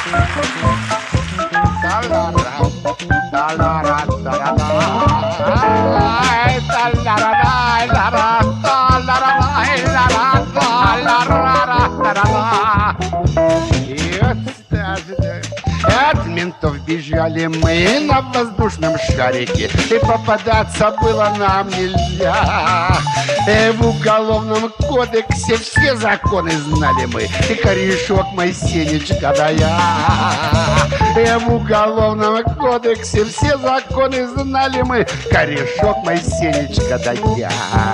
От ментов бежали мы на воздушном шарике, и попадаться было нам нельзя. В уголовном кодексе все законы знали мы, и корешок мой Сенечка да я. В уголовном кодексе все законы знали мы, корешок мой Сенечка да я.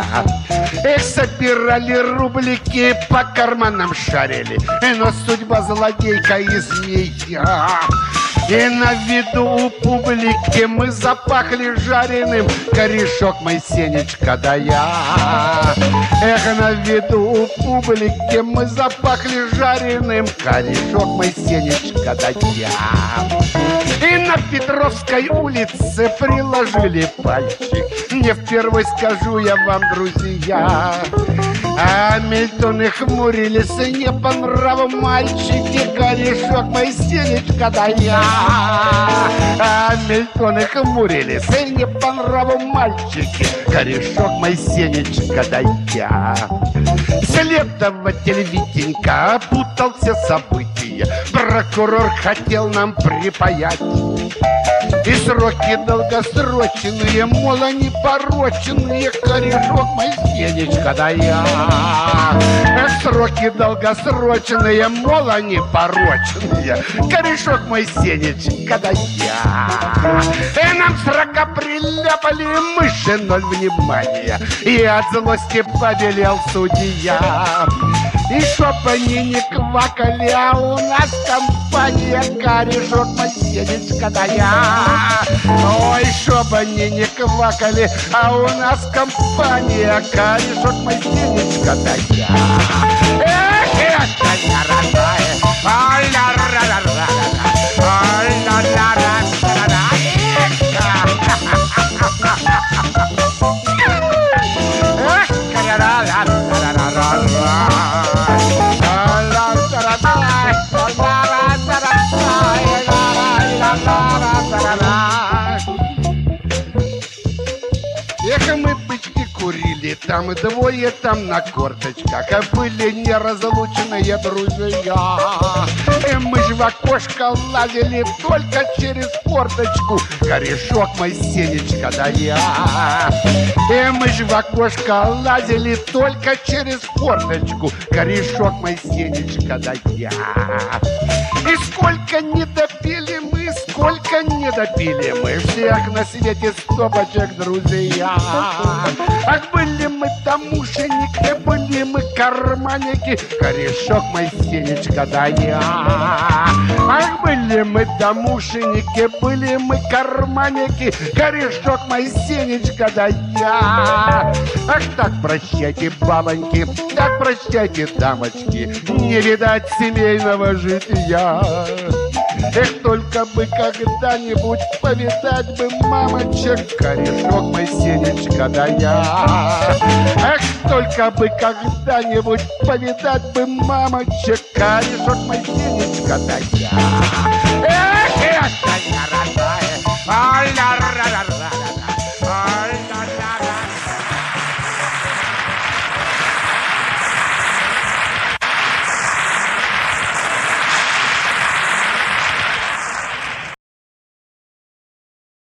Собирали рублики, по карманам шарили, но судьба злодейка и змея. И на виду у публики мы запахли жареным, корешок мой Сенечка да я. На виду у публики мы запахли жареным, корешок мой Сенечка да я. И на Петровской улице приложили пальчик, не впервой скажу я вам, друзья. А Мильтоны хмурились, не по нраву мальчики, корешок мой Сенечка да я. А Мильтоны хмурились, не по нраву мальчики, корешок мой Сенечка да я. Следователь Витенька опутал все события, прокурор хотел нам припаять. И сроки долгосрочные, мол, они порочные, корешок мой Сенечка да я. Сроки долгосрочные, мол, они порочные, корешок мой Сенечка да я. И нам срока приляпали, мыши ноль внимания, и от злости побелел судья. И чтоб они не квакали, а у нас компания, корешок мой Сенечка да я. Ой, чтоб они не квакали, а у нас компания, корешок мой Сенечка да я. Эх, это я родная, ай-ля-ля-ля-ля-ля, ай-ля-ля-ля-ля-ля. Эх, мы бычки курили, там двое, там на корточках, а были неразлучные друзья. И мы ж в окошко лазили только через форточку, корешок мой Сенечка да я. И мы ж в окошко лазили только через форточку, корешок мой Сенечка да я. И сколько не допили мы, сколько не допили мы, всех на свете стопочек, друзья. Ах, были мы домушенники, были мы карманники, корешок мой Сенечка да я. Ах, были мы домушеники, были мы карманники, корешок мой Сенечка да я. Ах, так прощайте, бабоньки, так прощайте, дамочки, не видать семейного жития. Эх, только бы когда-нибудь повидать бы мамочек, корешок мой Сенечка да я. Эх, только бы когда-нибудь повидать бы мамочек, корешок мой Сенечка да я.